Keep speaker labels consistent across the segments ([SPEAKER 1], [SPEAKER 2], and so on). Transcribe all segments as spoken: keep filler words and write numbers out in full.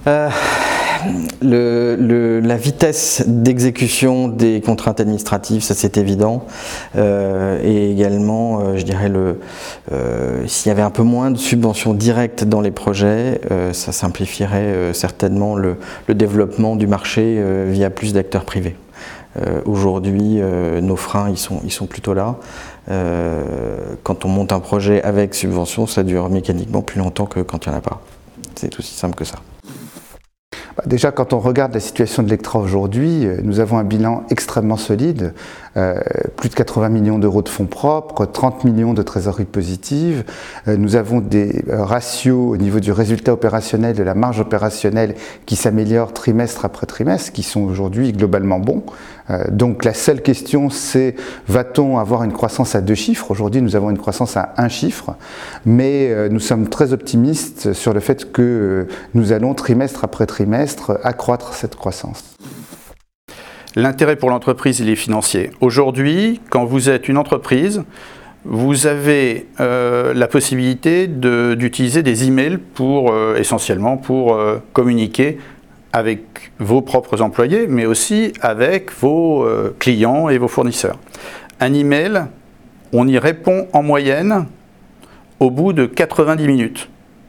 [SPEAKER 1] euh, le, le, La vitesse d'exécution des contraintes administratives, ça c'est évident, euh, et également, euh, je dirais, le, euh, s'il y avait un peu moins de subventions directes dans les projets, euh, ça simplifierait euh, certainement le, le développement du marché euh, via plus d'acteurs privés. Euh, Aujourd'hui, euh, nos freins, ils sont, ils sont plutôt là. Euh, quand on monte un projet avec subvention, ça dure mécaniquement plus longtemps que quand il n'y en a pas. C'est aussi simple que ça.
[SPEAKER 2] Déjà, quand on regarde la situation de l'Ectra aujourd'hui, nous avons un bilan extrêmement solide, euh, plus de quatre-vingts millions d'euros de fonds propres, trente millions de trésorerie positive. Euh, nous avons des euh, ratios au niveau du résultat opérationnel, de la marge opérationnelle qui s'améliorent trimestre après trimestre, qui sont aujourd'hui globalement bons. Euh, donc la seule question, c'est va-t-on avoir une croissance à deux chiffres? Aujourd'hui, nous avons une croissance à un chiffre, mais euh, nous sommes très optimistes sur le fait que euh, nous allons trimestre après trimestre accroître cette croissance.
[SPEAKER 3] L'intérêt pour l'entreprise, il est financier. Aujourd'hui, quand vous êtes une entreprise, vous avez euh, la possibilité de, d'utiliser des emails pour, euh, essentiellement pour euh, communiquer avec vos propres employés, mais aussi avec vos euh, clients et vos fournisseurs. Un email, on y répond en moyenne au bout de quatre-vingt-dix minutes.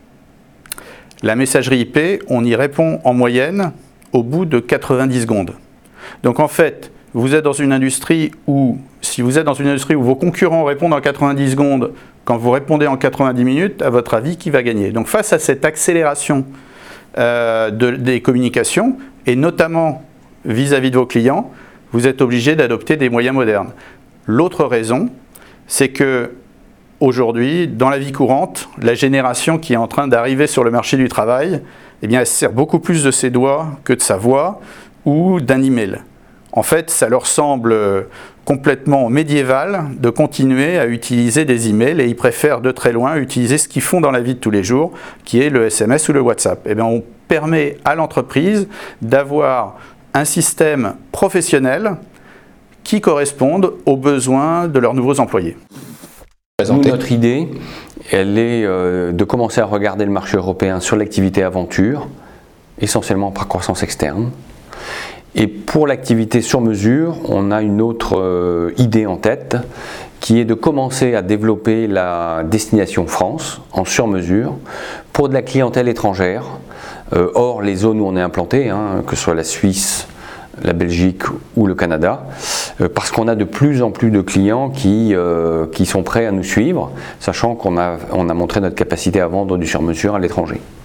[SPEAKER 3] La messagerie I P, on y répond en moyenne au bout de quatre-vingt-dix secondes. Donc en fait, vous êtes dans une industrie où, si vous êtes dans une industrie où vos concurrents répondent en quatre-vingt-dix secondes, quand vous répondez en quatre-vingt-dix minutes, à votre avis, qui va gagner? Donc face à cette accélération euh, de, des communications, et notamment vis-à-vis de vos clients, vous êtes obligé d'adopter des moyens modernes. L'autre raison, c'est que aujourd'hui, dans la vie courante, la génération qui est en train d'arriver sur le marché du travail, eh bien, elle se sert beaucoup plus de ses doigts que de sa voix ou d'un email. En fait, ça leur semble complètement médiéval de continuer à utiliser des emails et ils préfèrent de très loin utiliser ce qu'ils font dans la vie de tous les jours, qui est le S M S ou le WhatsApp. Eh bien, on permet à l'entreprise d'avoir un système professionnel qui corresponde aux besoins de leurs nouveaux employés.
[SPEAKER 4] Nous, notre idée, elle est euh, de commencer à regarder le marché européen sur l'activité aventure, essentiellement par croissance externe. Et pour l'activité sur mesure, on a une autre euh, idée en tête, qui est de commencer à développer la destination France en sur mesure pour de la clientèle étrangère, euh, hors les zones où on est implanté, hein, que ce soit la Suisse, la Belgique ou le Canada, euh, parce qu'on a de plus en plus de clients qui, euh, qui sont prêts à nous suivre, sachant qu'on a, on a montré notre capacité à vendre du sur-mesure à l'étranger.